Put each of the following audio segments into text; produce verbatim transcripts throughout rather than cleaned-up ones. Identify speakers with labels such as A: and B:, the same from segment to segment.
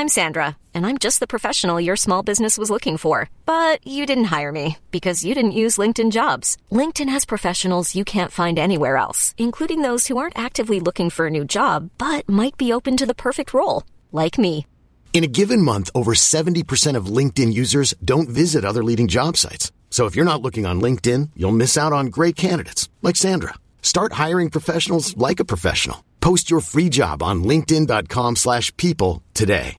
A: I'm Sandra, and I'm just the professional your small business was looking for. But you didn't hire me because you didn't use LinkedIn Jobs. LinkedIn has professionals you can't find anywhere else, including those who aren't actively looking for a new job, but might be open to the perfect role, like me.
B: In a given month, over seventy percent of LinkedIn users don't visit other leading job sites. So if you're not looking on LinkedIn, you'll miss out on great candidates like Sandra. Start hiring professionals like a professional. Post your free job on linkedin.com slash people today.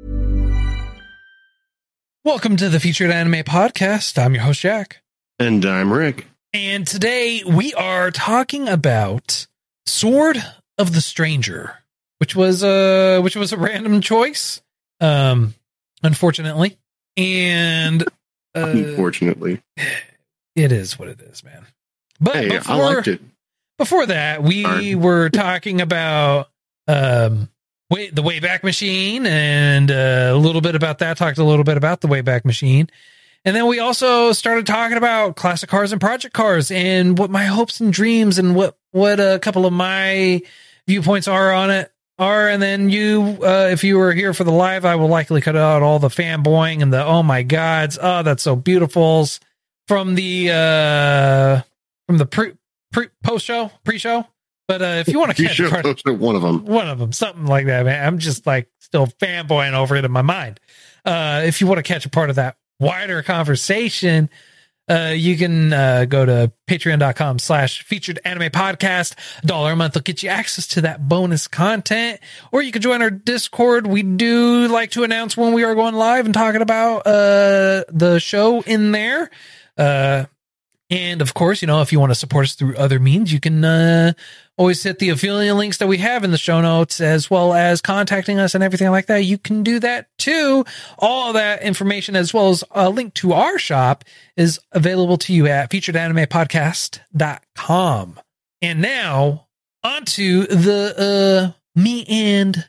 C: Welcome to the Featured Anime Podcast. I'm your host, Jack.
D: And I'm Rick.
C: And today we are talking about Sword of the Stranger, which was a, which was a random choice, um, unfortunately. And uh,
D: unfortunately,
C: it is what it is, man. But
D: hey,
C: before,
D: I liked it.
C: Before that, we
D: Sorry.
C: were talking about um, way, the Wayback Machine and uh, a little bit about that. Talked a little bit about the Wayback Machine. And then we also started talking about classic cars and project cars and what my hopes and dreams and what, what a couple of my viewpoints are on it are. And then you, uh, if you were here for the live, I will likely cut out all the fanboying and the, oh my gods. Oh, that's so beautiful from the, uh, from the pre, pre post show, pre show. But, uh, if you want to catch
D: you
C: part,
D: one of them,
C: one of them, something like that, man, I'm just like still fanboying over it in my mind. Uh, if you want to catch a part of that wider conversation, uh, you can uh, go to patreon.com slash featured anime podcast. A dollar a month will get you access to that bonus content, or you can join our Discord. We do like to announce when we are going live and talking about uh, the show in there. Uh, and of course, you know, if you want to support us through other means, you can uh, always hit the affiliate links that we have in the show notes, as well as contacting us and everything like that. You can do that too. All of that information, as well as a link to our shop, is available to you at featured anime podcast dot com. And now onto the uh, me and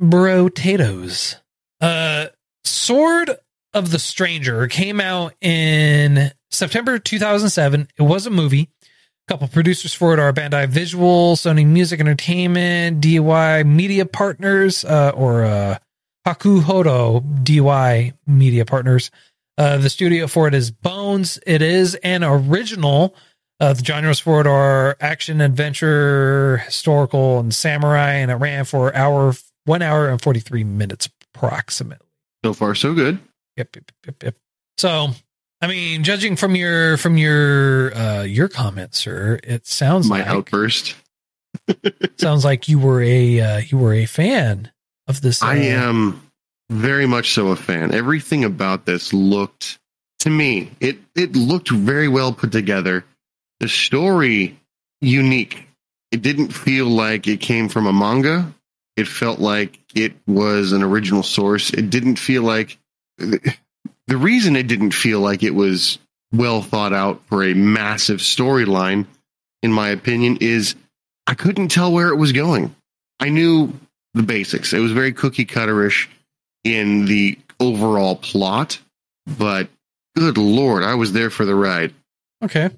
C: Brotatoes. Uh, Sword of the Stranger came out in September two thousand seven. It was a movie. A couple producers for it are Bandai Visual, Sony Music Entertainment, D Y Media Partners, uh, or uh, Hakuhodo D Y Media Partners. Uh, the studio for it is Bones. It is an original. Uh, the genres for it are action, adventure, historical, and samurai, and it ran for hour, one hour and forty-three minutes approximately.
D: So far, so good.
C: Yep, yep, yep, yep. So, I mean, judging from your from your uh, your comment, sir, it sounds
D: my
C: like,
D: outburst.
C: sounds like you were a uh, you were a fan of this. Uh,
D: I am very much so a fan. Everything about this looked, to me, it it looked very well put together. The story, unique. It didn't feel like it came from a manga. It felt like it was an original source. It didn't feel like... The reason it didn't feel like it was well thought out for a massive storyline, in my opinion, is I couldn't tell where it was going. I knew the basics. It was very cookie cutterish in the overall plot, but good Lord, I was there for the ride.
C: Okay.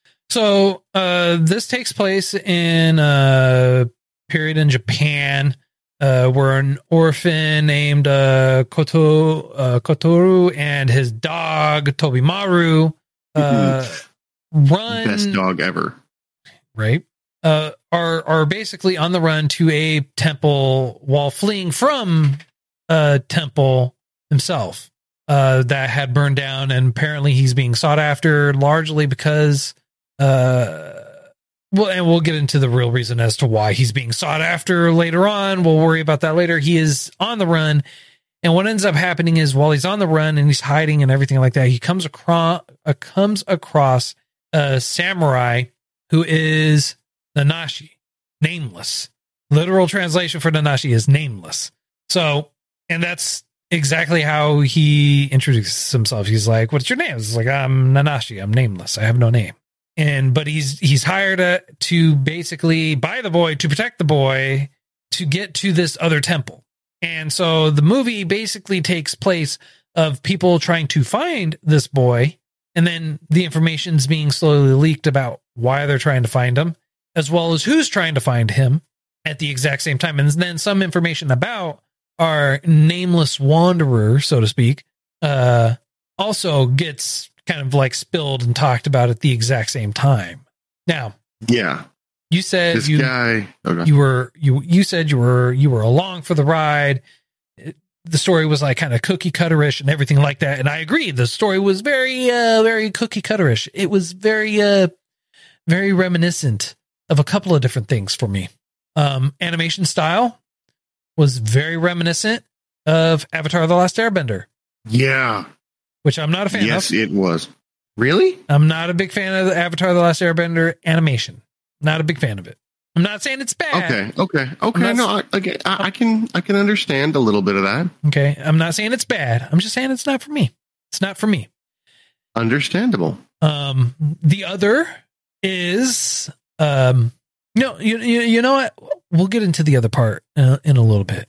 C: So uh, this takes place in a period in Japan uh, where an orphan named uh, Koto, uh, Kotoru and his dog, Tobimaru, uh, run...
D: Best dog ever.
C: Right. Uh, are, are basically on the run to a temple while fleeing from a temple himself uh, that had burned down. And apparently he's being sought after largely because... Uh, well, and we'll get into the real reason as to why he's being sought after later on. We'll worry about that later. He is on the run. And what ends up happening is while he's on the run and he's hiding and everything like that, he comes across, uh, comes across a samurai who is Nanashi, nameless. Literal translation for Nanashi is nameless. So, and that's exactly how he introduces himself. He's like, what's your name? It's like, I'm Nanashi. I'm nameless. I have no name. And, but he's, he's hired uh, to basically buy the boy, to protect the boy, to get to this other temple. And so the movie basically takes place of people trying to find this boy. And then the information's being slowly leaked about why they're trying to find him, as well as who's trying to find him at the exact same time. And then some information about our nameless wanderer, so to speak, uh, also gets kind of like spilled and talked about at the exact same time. Now,
D: yeah,
C: you said
D: this
C: you
D: guy, okay.
C: you were you you said you were you were along for the ride. It, the story was like kind of cookie cutterish and everything like that, and I agree. The story was very uh, very cookie cutterish. It was very uh, very reminiscent of a couple of different things for me. Um, animation style was very reminiscent of Avatar: The Last Airbender.
D: Yeah.
C: Which I'm not a fan
D: yes,
C: of.
D: Yes, it was. Really?
C: I'm not a big fan of the Avatar: The Last Airbender animation. Not a big fan of it. I'm not saying it's bad.
D: Okay, okay, okay. No, I, okay, I, I can I can understand a little bit of that.
C: Okay, I'm not saying it's bad. I'm just saying it's not for me. It's not for me.
D: Understandable.
C: Um, the other is um, no, you you, you know what? We'll get into the other part uh, in a little bit.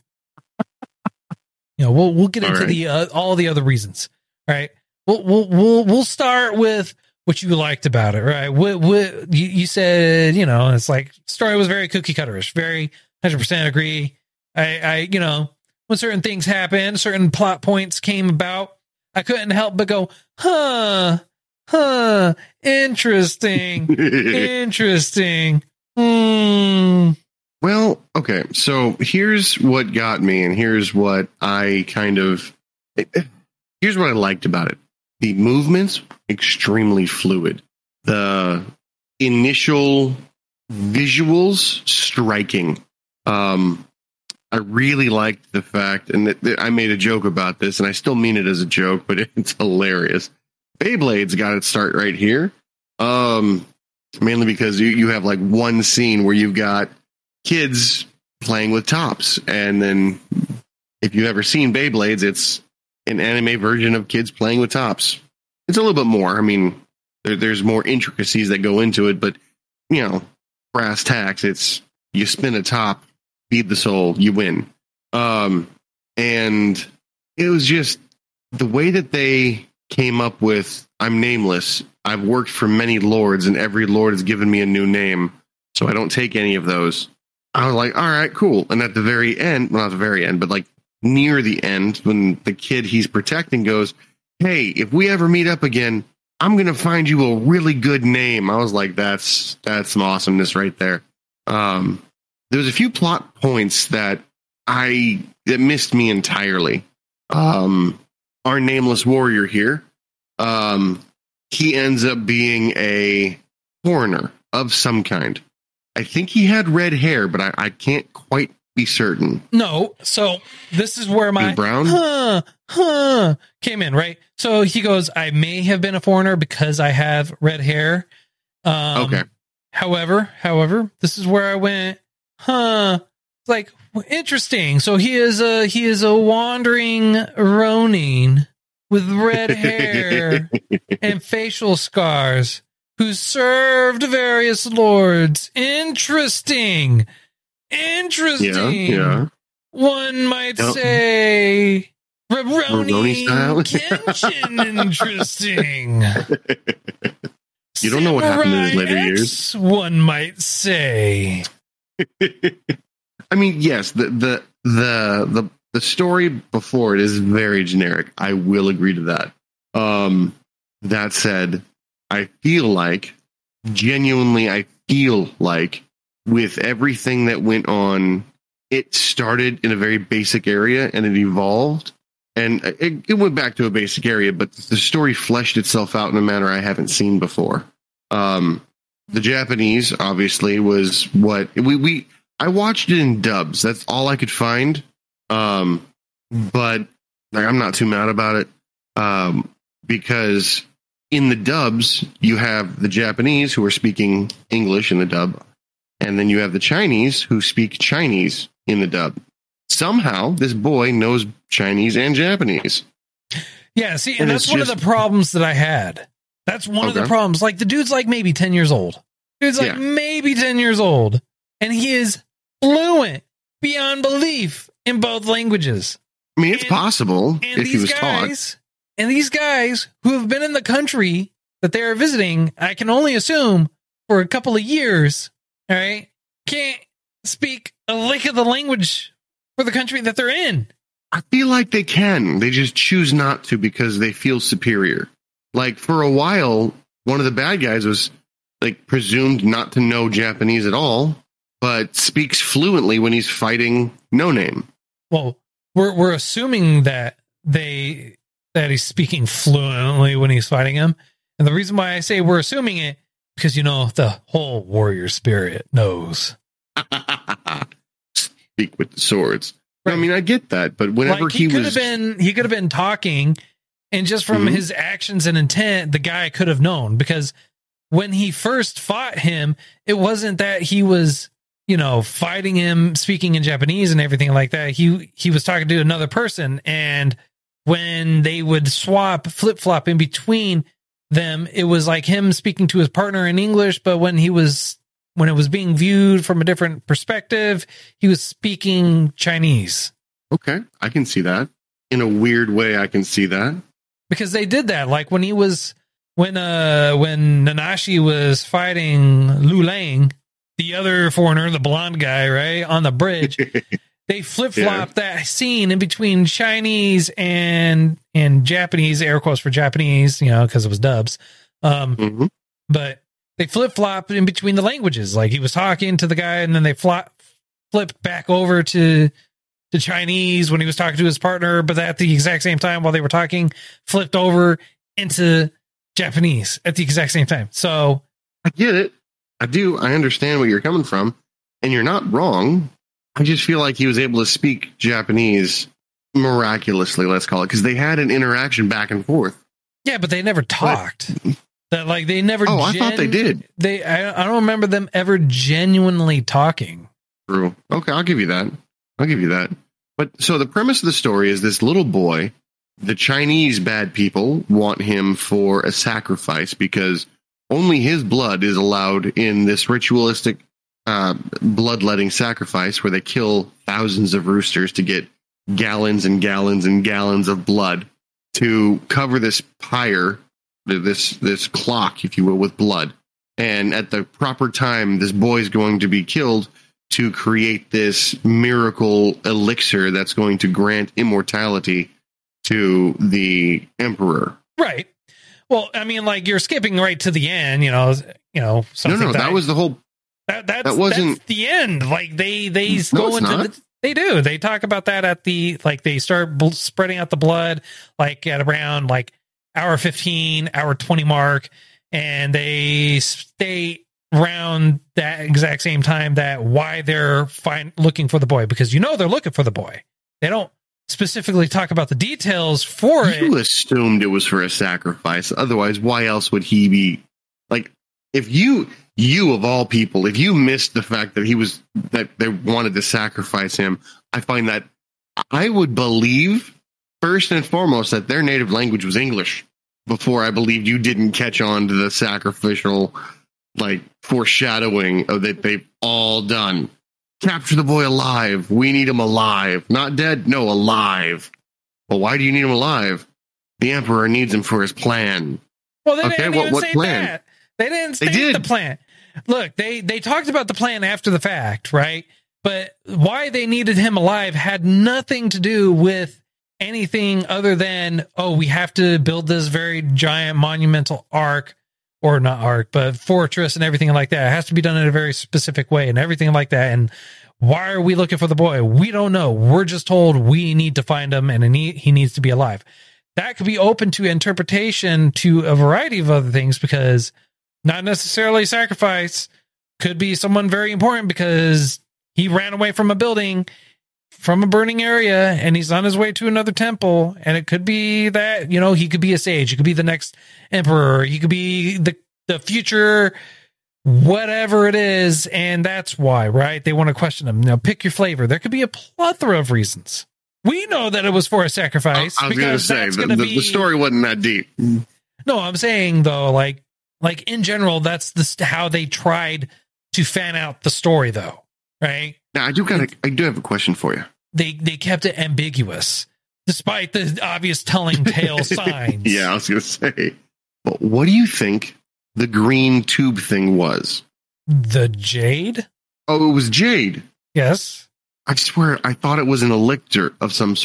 C: You know, we'll we'll get into right. the uh, all the other reasons. All right, we'll we'll we'll we'll start with what you liked about it. Right? What what you, you said? You know, it's like story was very cookie cutterish. Very one hundred percent agree. I I you know when certain things happened, certain plot points came about, I couldn't help but go, huh, huh, interesting, interesting. Hmm.
D: Well, okay. So here's what got me, and here's what I kind of. Here's what I liked about it. The movements, extremely fluid. The initial visuals, striking. Um, I really liked the fact, and th- th- I made a joke about this, and I still mean it as a joke, but it's hilarious. Beyblade's got its start right here. Um, mainly because you, you have like one scene where you've got kids playing with tops, and then if you've ever seen Beyblades, it's an anime version of kids playing with tops. It's a little bit more. I mean, there, there's more intricacies that go into it, but you know, brass tacks, it's you spin a top, feed the soul, you win. Um, and it was just the way that they came up with I'm nameless. I've worked for many lords, and every lord has given me a new name, so I don't take any of those. I was like, all right, cool. And at the very end, well, not the very end, but like near the end, when the kid he's protecting goes, hey, if we ever meet up again, I'm going to find you a really good name. I was like, that's, that's some awesomeness right there. Um, there was a few plot points that I, that missed me entirely. Um, our nameless warrior here, um, he ends up being a foreigner of some kind. I think he had red hair, but I, I can't quite be certain.
C: No, so this is where my
D: brown
C: huh huh came in, right? So he goes, I may have been a foreigner because I have red hair. Um,
D: okay.
C: However, however, this is where I went, huh? It's like interesting. So he is a he is a wandering Ronin with red hair and facial scars who served various lords. Interesting. Interesting.
D: Yeah, yeah.
C: One might
D: Yep.
C: say
D: Rurouni style.
C: Kenshin. Interesting.
D: You don't know what happened in his later
C: Samurai
D: years.
C: X, one might say.
D: I mean, yes, the, the the the the story before it is very generic. I will agree to that. Um, that said, I feel like, genuinely, I feel like with everything that went on, it started in a very basic area and it evolved. And it, it went back to a basic area, but the story fleshed itself out in a manner I haven't seen before. Um, the Japanese, obviously, was what we, we I watched it in dubs. That's all I could find. Um, but like, I'm not too mad about it. Um, because in the dubs, you have the Japanese who are speaking English in the dub, and then you have the Chinese who speak Chinese in the dub. Somehow, this boy knows Chinese and Japanese.
C: Yeah, see, and,
D: And
C: that's
D: it's
C: one
D: just-
C: of the problems that I had. That's one of the
D: Okay.
C: problems. Like, the dude's like maybe ten years old. Dude's like
D: Yeah.
C: maybe ten years old. And he is fluent beyond belief in both languages.
D: I mean, it's
C: And-
D: possible
C: And
D: if he
C: these
D: was taught.
C: guys, and these guys who have been in the country that they are visiting, I can only assume for a couple of years, all right, can't speak a lick of the language for the country that they're in.
D: I feel like they can. They just choose not to because they feel superior. Like, for a while, one of the bad guys was, like, presumed not to know Japanese at all, but speaks fluently when he's fighting No Name.
C: Well, we're we're assuming that they that he's speaking fluently when he's fighting him. And the reason why I say we're assuming it, because, you know, the whole warrior spirit knows.
D: Speak with the swords. Right. I mean, I get that, but whenever
C: like, he,
D: he
C: could
D: was...
C: have been, he could have been talking, and just from mm-hmm. his actions and intent, the guy could have known. Because when he first fought him, it wasn't that he was, you know, fighting him, speaking in Japanese and everything like that. He he was talking to another person, and when they would swap, flip flop in between them, it was like him speaking to his partner in English, but when he was when it was being viewed from a different perspective, he was speaking Chinese.
D: Okay, I can see that. In a weird way, I can see that.
C: Because they did that, like when he was when uh when Nanashi was fighting Lu Lang, the other foreigner, the blonde guy, right, on the bridge. They flip-flopped yeah. that scene in between Chinese and and Japanese, air quotes for Japanese, you know, because it was dubs. Um, mm-hmm. But they flip-flopped in between the languages. Like, he was talking to the guy, and then they flop, flipped back over to, to Chinese when he was talking to his partner, but at the exact same time, while they were talking, flipped over into Japanese at the exact same time. So
D: I get it. I do. I understand where you're coming from, and you're not wrong. I just feel like he was able to speak Japanese miraculously, let's call it, because they had an interaction back and forth.
C: Yeah, but they never talked. But, that like they never.
D: Oh, gen- I thought they did.
C: They. I, I don't remember them ever genuinely talking.
D: True. Okay, I'll give you that. I'll give you that. But so the premise of the story is this little boy. The Chinese bad people want him for a sacrifice because only his blood is allowed in this ritualistic Uh, bloodletting sacrifice where they kill thousands of roosters to get gallons and gallons and gallons of blood to cover this pyre, this this clock, if you will, with blood. And at the proper time, this boy is going to be killed to create this miracle elixir that's going to grant immortality to the emperor.
C: Right. Well, I mean, like, you're skipping right to the end, you know, you know, something
D: no, no, that, that was the whole
C: That that's,
D: that wasn't
C: that's the end. Like they they
D: no,
C: go into the, they do they talk about that at the like they start bl- spreading out the blood like at around like hour fifteen, hour twenty mark, and they stay around that exact same time that why they're find looking for the boy, because you know they're looking for the boy. They don't specifically talk about the details for
D: you
C: it.
D: You assumed it was for a sacrifice. Otherwise, why else would he be like if you. You, of all people, if you missed the fact that he was, that they wanted to sacrifice him, I find that I would believe, first and foremost, that their native language was English before I believed you didn't catch on to the sacrificial, like, foreshadowing of that they've all done. Capture the boy alive. We need him alive. Not dead? No, alive. Well, why do you need him alive? The Emperor needs him for his plan.
C: Well, they
D: okay,
C: didn't
D: what,
C: even
D: what
C: say
D: plan?
C: that. They didn't state
D: they did.
C: the plan. Look, they, they talked about the plan after the fact, right? But why they needed him alive had nothing to do with anything other than, oh, we have to build this very giant monumental arc, or not arc, but fortress and everything like that. It has to be done in a very specific way and everything like that. And why are we looking for the boy? We don't know. We're just told we need to find him and he needs to be alive. That could be open to interpretation to a variety of other things, because not necessarily sacrifice, could be someone very important because he ran away from a building, from a burning area, and he's on his way to another temple. And it could be that, you know, he could be a sage. He could be the next emperor. He could be the, the future, whatever it is. And that's why, right? They want to question him. Now, pick your flavor. There could be a plethora of reasons. We know that it was for a sacrifice.
D: I, I was going to say, the, the, be... the story wasn't that deep.
C: No, I'm saying, though, like, like in general, that's the, how they tried to fan out the story, though, right?
D: Now, I do kind of, I do have a question for you.
C: They they kept it ambiguous, despite the obvious telling tale signs.
D: Yeah, I was going to say. But what do you think the green tube thing was?
C: The jade?
D: Oh, it was jade.
C: Yes.
D: I swear, I thought it was an elixir of some sort.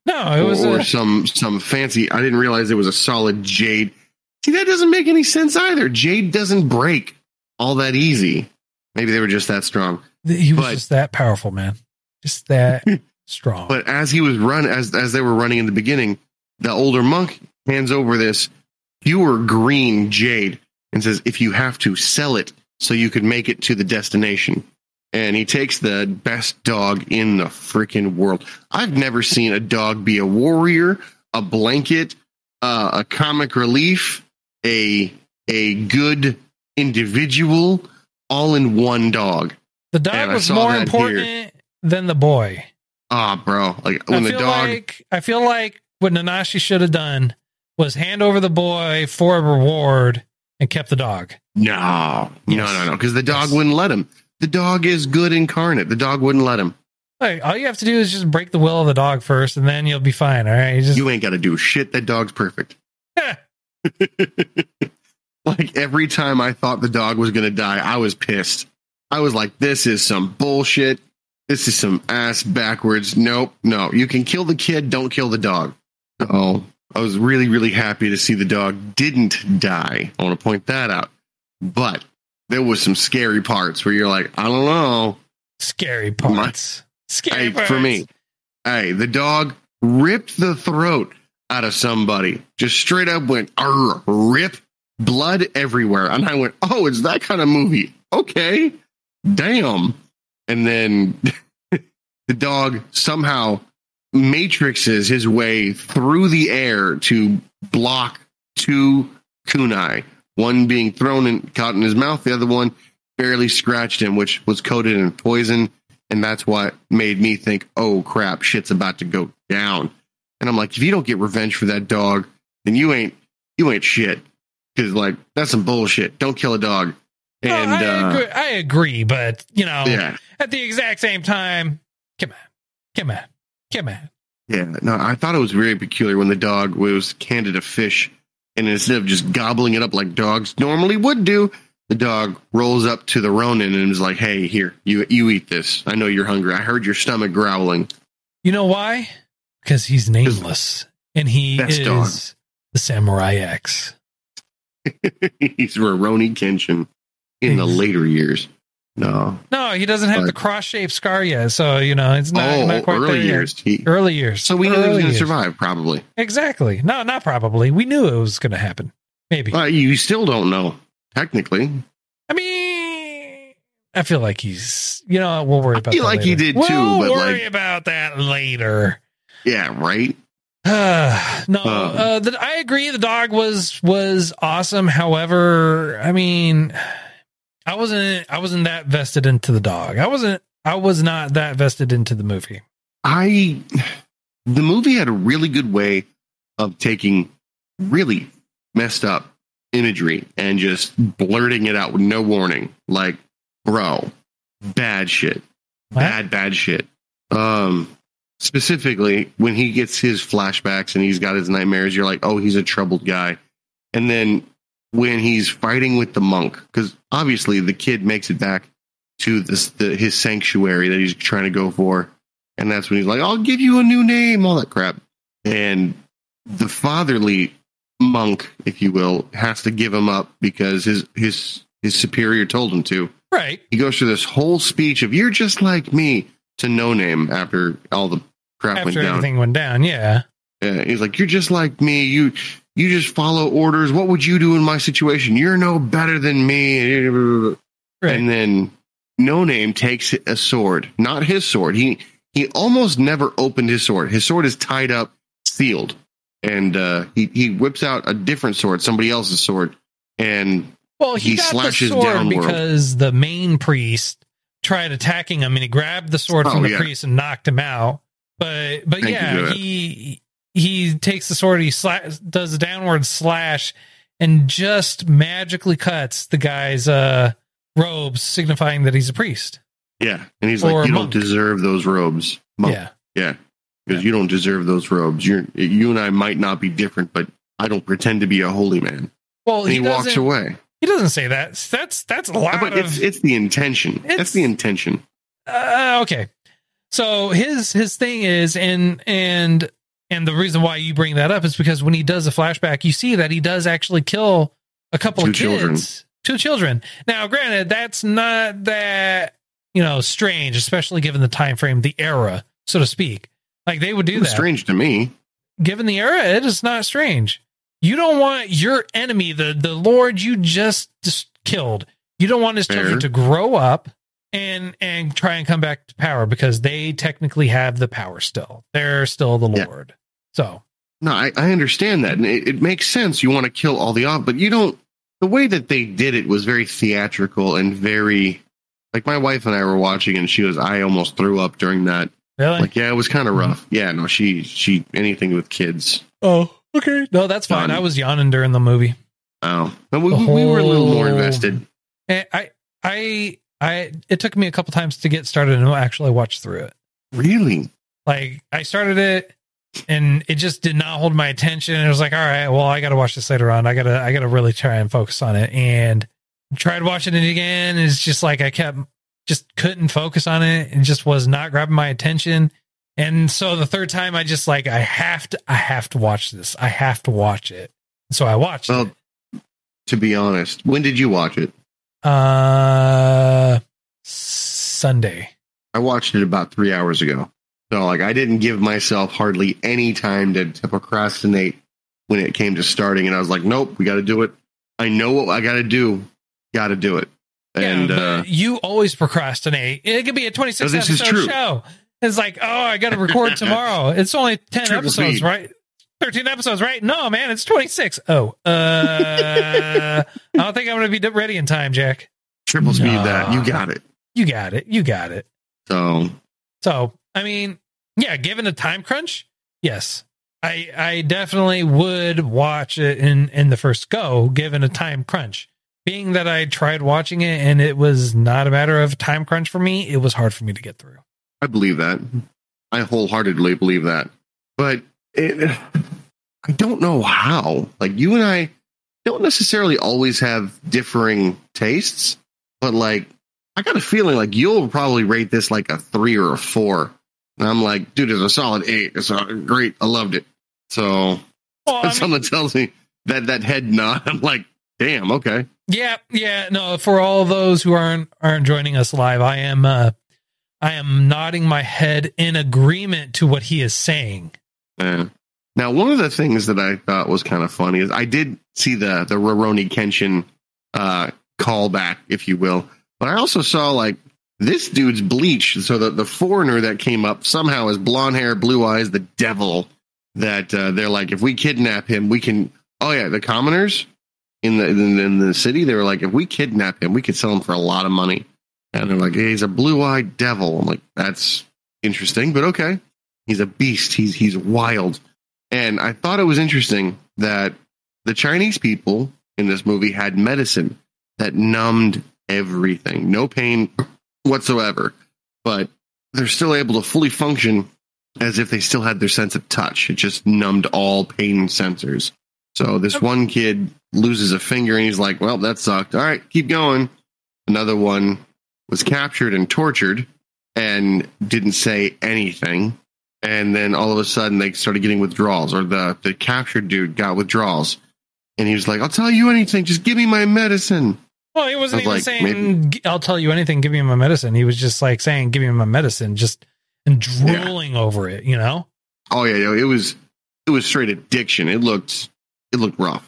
C: No, it was
D: or, or
C: a,
D: some some fancy. I didn't realize it was a solid jade. See, that doesn't make any sense either. Jade doesn't break all that easy. Maybe they were just that strong.
C: he was
D: but,
C: just that powerful, man. Just that strong.
D: But as he was run, as as they were running in the beginning, the older monk hands over this pure green jade and says, "If you have to, sell it so you could make it to the destination." And he takes the best dog in the freaking world. I've never seen a dog be a warrior, a blanket, uh, a comic relief, a a good individual, all in one dog.
C: The dog
D: and
C: was more important here. than the boy.
D: Ah, bro. Like when
C: I
D: the
C: feel
D: dog
C: like I feel like what Nanashi should have done was hand over the boy for a reward and kept the dog.
D: No.
C: Yes.
D: No, no, no. Because the dog
C: Yes.
D: wouldn't let him. The dog is good incarnate. The dog wouldn't let him.
C: Like, all you have to do is just break the will of the dog first, and then you'll be fine. All right, you just
D: You ain't got to do shit. That dog's perfect. Like every time I thought the dog was going to die, I was pissed. I was like, this is some bullshit. This is some ass backwards. Nope. No, you can kill the kid. Don't kill the dog. Oh, I was really, really happy to see the dog didn't die. I want to point that out. But there was some scary parts where you're like, I don't know.
C: scary parts. Scary
D: Hey,
C: parts.
D: for me, hey, the dog ripped the throat out of somebody. Just straight up went, Arr, rip, blood everywhere. And I went, oh, it's that kind of movie. Okay, damn. And then the dog somehow matrixes his way through the air to block two kunai. One being thrown and caught in his mouth. The other one barely scratched him, which was coated in poison. And that's what made me think, oh, crap, shit's about to go down. And I'm like, if you don't get revenge for that dog, then you ain't you ain't shit. Because, like, that's some bullshit. Don't kill a dog.
C: No,
D: And
C: I,
D: uh,
C: agree, I agree, but, you know,
D: yeah.
C: at the exact same time, come on, come on, come on.
D: Yeah, no, I thought it was very peculiar when the dog was handed a fish, and instead of just gobbling it up like dogs normally would do, the dog rolls up to the Ronin and is like, hey, here, you you eat this. I know you're hungry. I heard your stomach growling.
C: You know why? Because he's nameless, and he
D: Best
C: is
D: dog.
C: the Samurai X.
D: He's Rurouni Kenshin in the later years. No.
C: No, he doesn't have
D: But-
C: the cross-shaped scar yet, so, you know, it's not,
D: oh,
C: not quite
D: early
C: there yet.
D: years. He,
C: Early years.
D: so we knew he was
C: Early
D: going to
C: years.
D: survive, probably.
C: Exactly. No, not probably. We knew it was going to happen. Maybe.
D: Uh, you still don't know, technically.
C: I mean, I feel like he's, you know, we'll worry
D: I
C: about
D: feel
C: that
D: like he
C: later.
D: did too,
C: We'll
D: but,
C: worry
D: like-
C: about that later.
D: Yeah, right?
C: Uh, no,
D: Um,
C: uh, the, I agree. The dog was was awesome. However, I mean, I wasn't I wasn't that vested into the dog. I wasn't. I was not that vested into the movie.
D: I the movie had a really good way of taking really messed up imagery and just blurting it out with no warning. Like, bro, bad shit.
C: What?
D: Bad, bad shit. Um specifically when he gets his flashbacks and he's got his nightmares, you're like, oh, he's a troubled guy. And then when he's fighting with the monk, because obviously the kid makes it back to this the, his sanctuary that he's trying to go for. And that's when he's like, I'll give you a new name, all that crap. And the fatherly monk, if you will, has to give him up because his his his superior told him to.
C: Right.
D: He goes through this whole speech of "You're just like me" to No Name after all the crap
C: After
D: went down.
C: everything went down, yeah.
D: Yeah, he's like, "You're just like me. You you just follow orders. What would you do in my situation? You're no better than me."
C: Right.
D: And then No Name takes a sword, not his sword. He he almost never opened his sword. His sword is tied up, sealed, and uh, he he whips out a different sword, somebody else's sword, and
C: Well, he,
D: he
C: got
D: slashes
C: the sword
D: downward.
C: because the main priest tried attacking him, and he grabbed the sword
D: Oh,
C: from the
D: yeah.
C: priest and knocked him out. But but
D: Thank you,
C: yeah,
D: Joel.
C: he he takes the sword, he sla- does a downward slash, and just magically cuts the guy's uh, robes, signifying that he's a priest.
D: yeah, and he's
C: Or
D: like,
C: a
D: "You
C: monk.
D: don't deserve those robes, monk."
C: Yeah,
D: Yeah, because you don't deserve those robes. You're you and I might not be different, but I don't pretend to be a holy man.
C: well,
D: And he,
C: he,
D: walks
C: doesn't.
D: away.
C: He doesn't say that. That's that's a lot
D: But
C: of.
D: it's it's the intention.
C: It's-
D: That's the intention.
C: Uh, okay. So his his thing is, and and And the reason why you bring that up is because when he does a flashback, you see that he does actually kill a couple
D: Two
C: of kids,
D: children.
C: two children. Now, granted, that's not that, you know, strange, especially given the time frame, the era, so to speak. Like they would do
D: It was
C: that.
D: strange to me.
C: Given the era, it is not strange. You don't want your enemy, the the Lord you just, just killed, you don't want his
D: Fair.
C: children to grow up and and try and come back to power, because they technically have the power still. They're still the
D: Yeah.
C: Lord. So
D: No, I, I understand that, and it, it makes sense. You want to kill all the off, but you don't. The way that they did it was very theatrical and very, like my wife and I were watching, and she was, I almost threw up during that.
C: really,
D: Like, yeah, it was kind of rough. Yeah, no, she she anything with kids.
C: oh, okay, no, that's fine.
D: Done.
C: I was yawning during the movie.
D: Oh, but we,
C: The
D: we were a little more
C: whole-
D: invested.
C: And I, I, I. It took me a couple times to get started and actually watch through it.
D: Really?
C: Like I started it, and it just did not hold my attention. And it was like, all right, well, I got to watch this later on. I gotta, I gotta really try and focus on it. And tried watching it again. And it's just like I kept, just couldn't focus on it, and just was not grabbing my attention. And so the third time, I just like, I have to, I have to watch this. I have to watch it. So I watched
D: Well,
C: it.
D: to be honest, when did you watch it?
C: Uh, Sunday.
D: I watched it about three hours ago. So, like, I didn't give myself hardly any time to, to procrastinate when it came to starting. And I was like, nope, we got to do it. I know what I got to do. Got to do it. And
C: yeah, but
D: uh,
C: you always procrastinate. It could be a twenty-six
D: So this is
C: episode
D: true.
C: show. It's like, oh, I got to record tomorrow. It's only ten
D: Triple
C: episodes,
D: speed.
C: right? thirteen episodes, right? No, man, it's twenty-six. Oh, uh, I don't think I'm going to be ready in time, Jack.
D: triple speed
C: No.
D: that. You got it.
C: You got it. You got it.
D: So,
C: So, I mean, yeah, given a time crunch, yes, I I definitely would watch it in, in the first go, given a time crunch. Being that I tried watching it and it was not a matter of time crunch for me, it was hard for me to get through.
D: I believe that. I wholeheartedly believe that. But it, I don't know how. Like, you and I don't necessarily always have differing tastes, but like, I got a feeling like you'll probably rate this like a three or a four. And I'm like, dude, it's a solid eight. It's a, great. I loved it. So
C: Well, I
D: when
C: mean,
D: someone tells me that that head nod, I'm like, damn, okay.
C: yeah, yeah, no, for all those who aren't aren't joining us live, I am uh I am nodding my head in agreement to what he is saying.
D: Yeah. Now, one of the things that I thought was kind of funny is I did see the the Rurouni Kenshin uh, callback, if you will, but I also saw like this dude's bleach. So the the foreigner that came up somehow has blonde hair, blue eyes, the devil. That uh, they're like, if we kidnap him, we can. Oh yeah, the commoners in the in, in the city, they were like, if we kidnap him, we could sell him for a lot of money. And they're like, hey, he's a blue eyed devil. I'm like, that's interesting, but okay. He's a beast. He's he's wild. And I thought it was interesting that the Chinese people in this movie had medicine that numbed everything. No pain whatsoever. But they're still able to fully function as if they still had their sense of touch. It just numbed all pain sensors. So this one kid loses a finger and he's like, well, that sucked. All right, keep going. Another one was captured and tortured and didn't say anything. And then all of a sudden they started getting withdrawals, or the, the captured dude got withdrawals. And he was like, I'll tell you anything. Just give me my medicine.
C: Well, he wasn't
D: I
C: even
D: was like,
C: saying, "G- I'll tell you anything, give me my medicine." He was just like saying, give me my medicine, just and drooling over it, you know?
D: Oh, yeah, yeah. It was it was straight addiction. It looked it looked rough.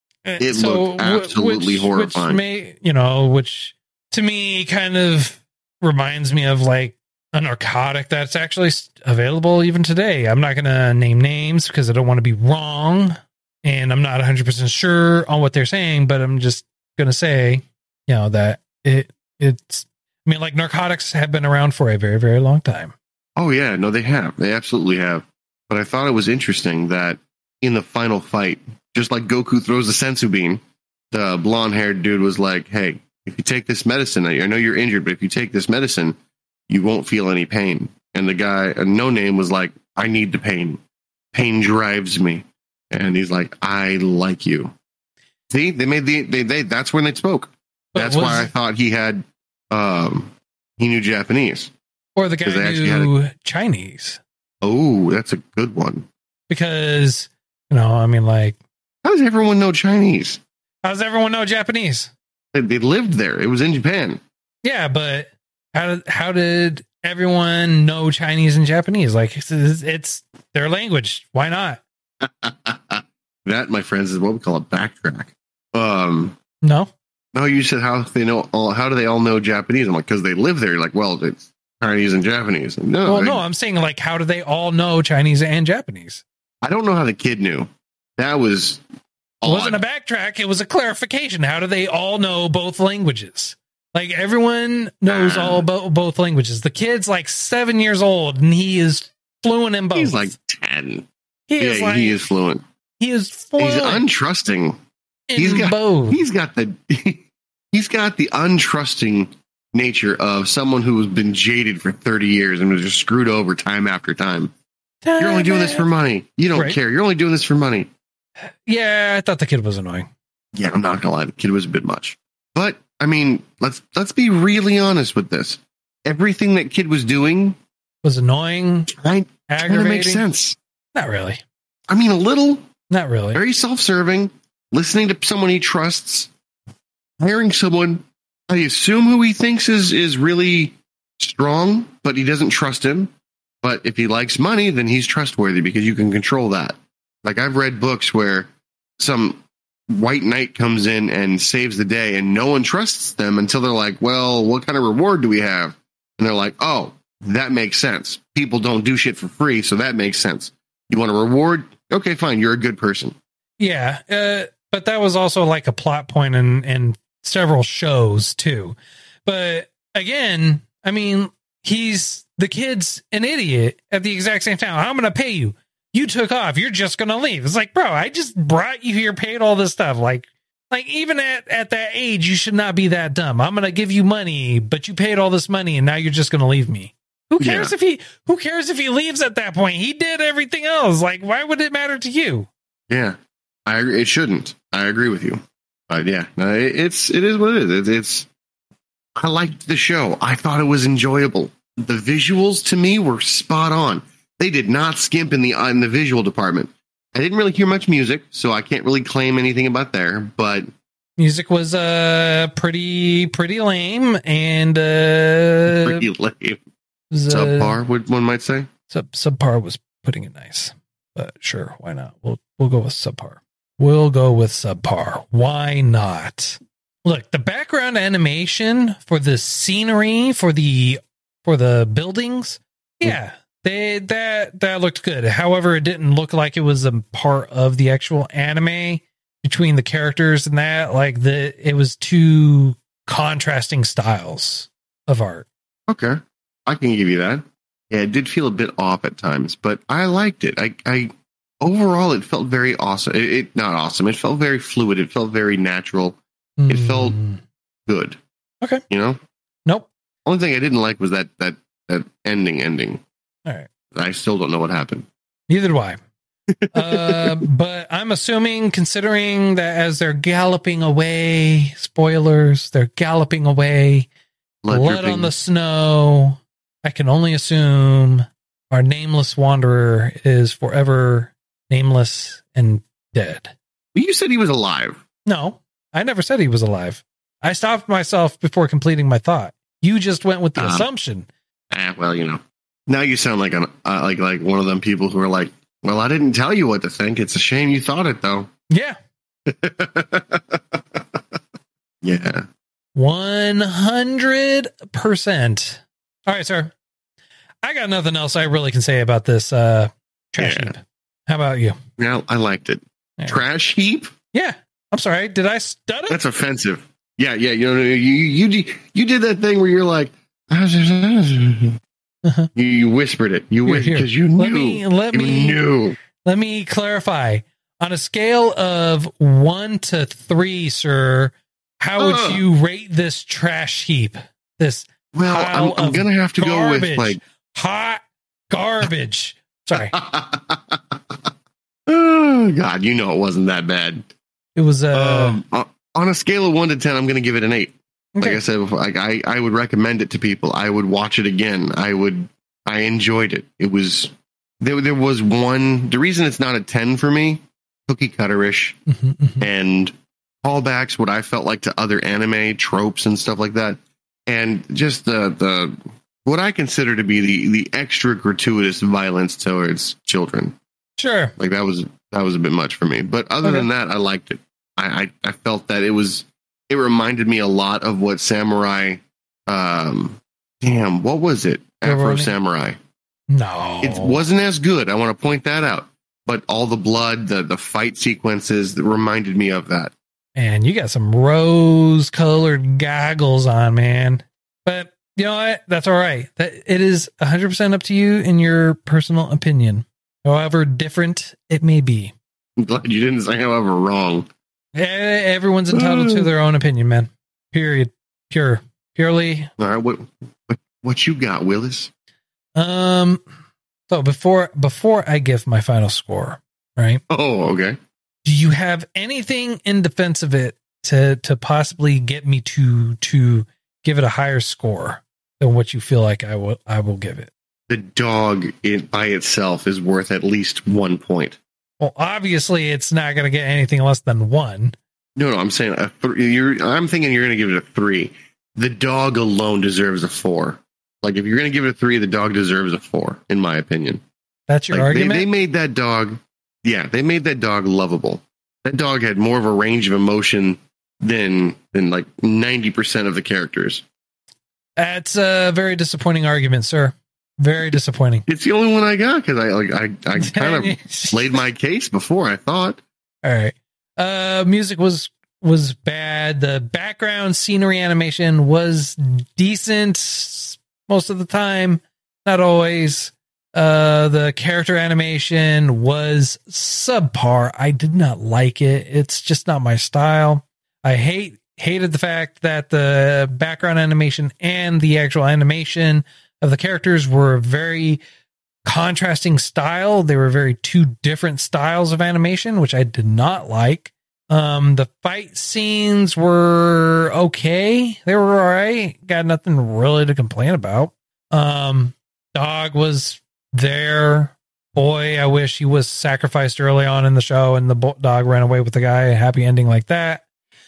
D: It looked
C: wh-
D: absolutely
C: which,
D: horrifying.
C: Which may, you know, which to me kind of reminds me of like a narcotic that's actually s- available even today. I'm not going to name names because I don't want to be wrong, and I'm not one hundred percent sure on what they're saying, but I'm just going to say, you know, that it it's, I mean, like narcotics have been around for a very, very long time.
D: Oh, yeah. No, they have. They absolutely have. But I thought it was interesting that in the final fight, just like Goku throws the sensu bean, the blonde-haired dude was like, hey, if you take this medicine, I know you're injured, but if you take this medicine, you won't feel any pain. And the guy, uh, No Name, was like, I need the pain. Pain drives me. And he's like, I like you. See, they made the, they, they that's when they spoke.
C: But
D: That's
C: was-
D: why I thought he had, um, he knew Japanese.
C: Or the guy
D: 'Cause they actually had
C: knew Chinese.
D: Oh, that's a good one.
C: because, you know, I mean, like,
D: how does everyone know Chinese?
C: how does everyone know Japanese?
D: They, they lived there. It was in Japan.
C: Yeah, but how did how did everyone know Chinese and Japanese? Like, it's, it's their language. Why not?
D: That, my friends, is what we call a backtrack. Um,
C: No.
D: no, you said how they know. All, how do they all know Japanese? I'm like, because they live there. You're like, well, it's Chinese and Japanese. No,
C: Well,
D: I,
C: no, I'm saying, like, how do they all know Chinese and Japanese?
D: I don't know how the kid knew. That was
C: It wasn't a backtrack. It was a clarification. How do they all know both languages? Like, everyone knows
D: Uh,
C: all bo- both languages. The kid's like seven years old and he is fluent in both.
D: He's like ten.
C: he
D: Yeah,
C: is like,
D: he is fluent.
C: he is fluent
D: He's untrusting.
C: in
D: He's got
C: both.
D: he's got the he's got the untrusting nature of someone who has been jaded for thirty years and was just screwed over time after time. You're only doing this for money. You don't
C: Right.
D: care. You're only doing this for money.
C: Yeah, I thought the kid was annoying.
D: Yeah, I'm not gonna lie. The kid was a bit much. But I mean, let's let's be really honest with this. Everything that kid was doing
C: Was annoying,
D: kind of
C: aggravating.
D: makes sense.
C: Not really.
D: I mean, a little,
C: Not really.
D: very self-serving, listening to someone he trusts, hiring someone I assume who he thinks is is really strong, but he doesn't trust him. But if he likes money, then he's trustworthy because you can control that. Like, I've read books where some white knight comes in and saves the day and no one trusts them until they're like, well, what kind of reward do we have? And they're like, oh, that makes sense. People don't do shit for free, so that makes sense. You want a reward? Okay, fine. You're a good person.
C: Yeah, uh, but that was also like a plot point in, in several shows too. But again, I mean, he's the kid's an idiot at the exact same time. I'm going to pay you. You took off. You're just going to leave. It's like, bro, I just brought you here, paid all this stuff. Like, like even at, at that age, you should not be that dumb. I'm going to give you money, but you paid all this money and now you're just going to leave me. Who cares
D: Yeah.
C: if he, who cares if he leaves at that point? He did everything else. Like, why would it matter to you?
D: Yeah, I agree. It shouldn't. I agree with you. But yeah, no, it, it's it is what it is. It's, it's I liked the show. I thought it was enjoyable. The visuals to me were spot on. They did not skimp in the in the visual department. I didn't really hear much music, so I can't really claim anything about there. But
C: Music was uh pretty pretty lame and uh
D: pretty lame.
C: was, uh,
D: Subpar, what one might say.
C: Sub subpar was putting it nice, but sure, why not? We'll we'll go with subpar. We'll go with subpar. Why not? Look, the background animation for the scenery for the for the buildings, yeah, they that that looked good. However, it didn't look like it was a part of the actual anime between the characters and that. Like the it was two contrasting styles of art.
D: Okay, I can give you that. Yeah, it did feel a bit off at times, but I liked it. I, I overall, it felt very awesome. It, it not awesome. It felt very fluid. It felt very natural. It felt
C: Mm,
D: good.
C: okay.
D: You know,
C: Nope.
D: only thing I didn't like was that that that ending. Ending.
C: All right.
D: I still don't know what happened.
C: Neither do I. uh, but I'm assuming, considering that as they're galloping away, spoilers, they're galloping away,
D: Blood
C: blood
D: dripping.
C: on the snow. I can only assume our nameless wanderer is forever nameless and dead.
D: You said he was alive.
C: No, I never said he was alive. I stopped myself before completing my thought. You just went with the
D: Uh-huh.
C: assumption.
D: Ah, well, you know. Now you sound like an uh, like like one of them people who are like, well, I didn't tell you what to think. It's a shame you thought it though.
C: Yeah.
D: Yeah.
C: one hundred percent. All right, sir. I got nothing else I really can say about this uh, trash
D: Yeah.
C: heap. How about you?
D: Now I liked it.
C: Yeah.
D: Trash heap?
C: Yeah. I'm sorry. Did I stutter?
D: That's offensive. Yeah, yeah. You know, you you you, you did that thing where you're like,
C: Uh-huh.
D: you, you whispered it. You
C: Here,
D: whispered
C: here.
D: because you
C: Let
D: knew.
C: me- let
D: you
C: me-
D: knew.
C: Let me clarify. On a scale of one to three, sir, how would
D: Ugh.
C: you rate this trash heap? This
D: Well,
C: pile
D: I'm, I'm
C: of
D: gonna have to go with
C: garbage.
D: like.
C: hot garbage. Sorry.
D: Oh God, you know it wasn't that bad.
C: It was uh
D: um, on- on a scale of one to ten, I'm going to give it an eight. Like
C: okay.
D: I said before, like I, I would recommend it to people. I would watch it again. I would. I enjoyed it. It was there there was one. The reason it's not a ten for me, cookie cutter-ish,
C: Mm-hmm, mm-hmm.
D: and callbacks what I felt like to other anime tropes and stuff like that, and just the the what I consider to be the the extra gratuitous violence towards children.
C: Sure.
D: Like that was that was a bit much for me. But other
C: Okay.
D: than that, I liked it. I, I I felt that it was it reminded me a lot of what Samurai. Um, damn, what was it? Afro
C: Rurouni?
D: Samurai.
C: No.
D: It wasn't as good. I want to point that out. But all the blood, the the fight sequences that reminded me of that.
C: And you got some rose-colored goggles on, man. But you know what? That's all right. That it is one hundred percent up to you in your personal opinion, however different it may be.
D: I'm glad you didn't say however wrong.
C: Eh, Everyone's entitled to their own opinion, man. Period. Pure. Purely.
D: All right, what what, what you got, Willis?
C: Um. So before before I give my final score, right?
D: Oh, okay.
C: Do you have anything in defense of it to to possibly get me to to give it a higher score than what you feel like I will I will give it?
D: The dog it by itself is worth at least one point.
C: Well, obviously, it's not going to get anything less than one.
D: No, no, I'm saying a th- you're. I'm thinking you're going to give it a three. The dog alone deserves a four. Like if you're going to give it a three, the dog deserves a four, in my opinion.
C: That's your
D: Like,
C: argument.
D: They, they made that dog. Yeah, they made that dog lovable. That dog had more of a range of emotion than than like ninety percent of the characters.
C: That's a very disappointing argument, sir. Very disappointing.
D: It's the only one I got because I like I, I kind of laid my case before. I thought.
C: All right. Uh, music was was bad. The background scenery animation was decent most of the time, not always. Uh, the character animation was subpar. I did not like it. It's just not my style. I hate hated the fact that the background animation and the actual animation of the characters were very contrasting style. They were very two different styles of animation, which I did not like. Um, the fight scenes were okay. They were all right. Got nothing really to complain about. Um, dog was there. Boy, I wish he was sacrificed early on in the show and the bo- dog ran away with the guy. A happy ending like that.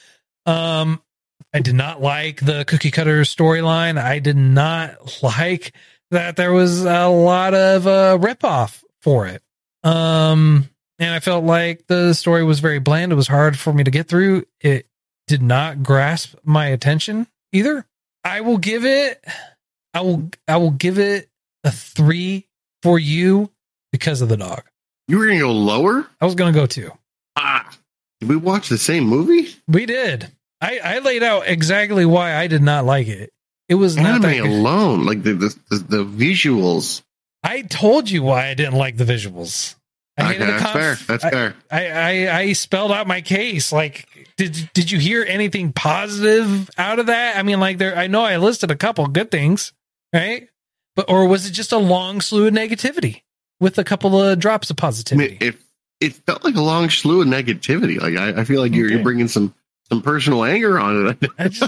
C: Um, I did not like the cookie cutter storyline. I did not like that there was a lot of uh, ripoff for it. Um, and I felt like the story was very bland. It was hard for me to get through. It did not grasp my attention either. I will give it, I will, I will give it a three for you because of the dog.
D: You were going to go lower?
C: I was going to go two.
D: Ah, did we watch the same movie?
C: We did. I, I laid out exactly why I did not like it. It was not that
D: Anime
C: good.
D: alone, like the, the the the visuals.
C: I told you why I didn't like the visuals. I
D: Okay, that's fair. That's
C: I,
D: fair.
C: I, I I spelled out my case. Like, did did you hear anything positive out of that? I mean, like, there. I know I listed a couple good things, right? But or was it just a long slew of negativity with a couple of drops of
D: I mean,
C: positivity?
D: it it felt like a long slew of negativity. Like I, I feel like you're
C: Okay.
D: you're bringing some some personal anger on it.
C: I just,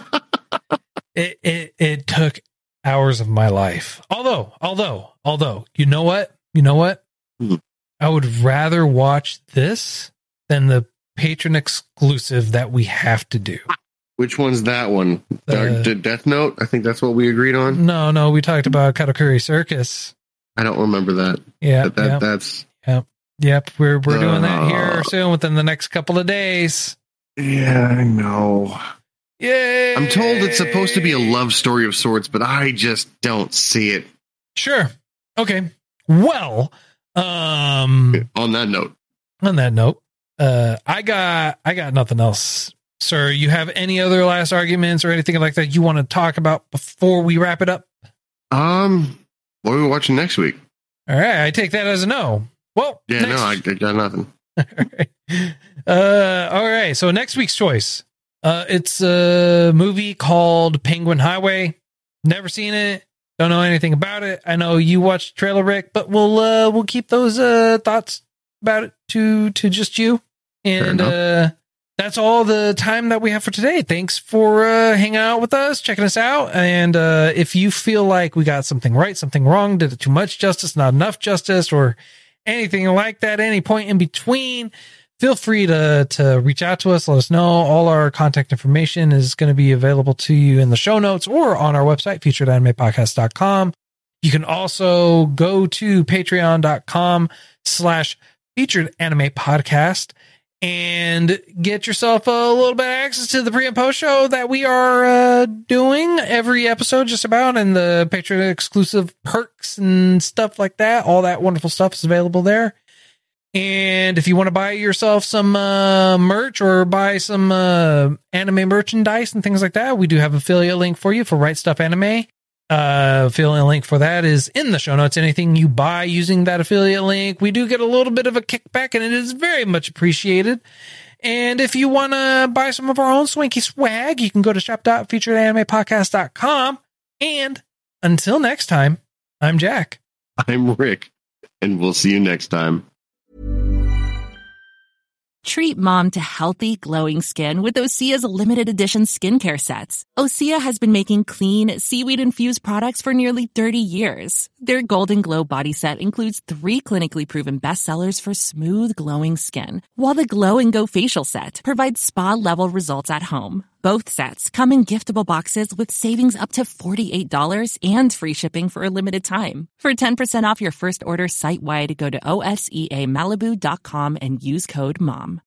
C: it it it took hours of my life. Although, although, although, you know what? You know what?
D: Hmm.
C: I would rather watch this than the patron exclusive that we have to do.
D: Which one's that one?
C: Uh,
D: Uh, Death Note? I think that's what we agreed on.
C: No, no, we talked about Katakuri Circus.
D: I don't remember that.
C: Yeah,
D: But that
C: yeah,
D: that's
C: yep. We're we're doing that here
D: Uh,
C: soon within the next couple of days.
D: yeah, I know.
C: Yay!
D: I'm told it's supposed to be a love story of sorts, but I just don't see it.
C: Sure. Okay. Well, um,
D: On that note,
C: on that note, uh, I got I got nothing else, sir. You have any other last arguments or anything like that you want to talk about before we wrap it up?
D: um, what are we watching next week?
C: All right, I take that as a no. Well,
D: Yeah,
C: next-
D: no, I, I got nothing.
C: all right. Uh, all right. So next week's choice, uh, it's a movie called Penguin Highway. Never seen it. Don't know anything about it. I know you watched the trailer, Rick, but we'll uh, we'll keep those uh, thoughts about it to to just you. And
D: Fair
C: uh, that's all the time that we have for today. Thanks for uh, hanging out with us, checking us out. And uh, if you feel like we got something right, something wrong, did it too much justice, not enough justice, or anything like that, any point in between, feel free to to reach out to us. Let us know. All our contact information is going to be available to you in the show notes or on our website, featured anime podcast dot com. You can also go to patreon.com slash featured anime podcast and get yourself a little bit of access to the pre and post show that we are uh, doing every episode just about, and the Patreon exclusive perks and stuff like that. All that wonderful stuff is available there. And if you want to buy yourself some uh, merch or buy some uh, anime merchandise and things like that, we do have an affiliate link for you for Right Stuff Anime. Uh, affiliate link for that is in the show notes. Anything you buy using that affiliate link, we do get a little bit of a kickback, and it is very much appreciated. And if you want to buy some of our own swanky swag, you can go to shop dot featured anime podcast dot com. And until next time, I'm Jack.
D: I'm Rick, and we'll see you next time.
E: Treat mom to healthy, glowing skin with Osea's limited edition skincare sets. Osea has been making clean, seaweed-infused products for nearly thirty years. Their Golden Glow body set includes three clinically proven bestsellers for smooth, glowing skin, while the Glow and Go facial set provides spa-level results at home. Both sets come in giftable boxes with savings up to forty-eight dollars and free shipping for a limited time. For ten percent off your first order site-wide, go to O S E A Malibu dot com and use code MOM.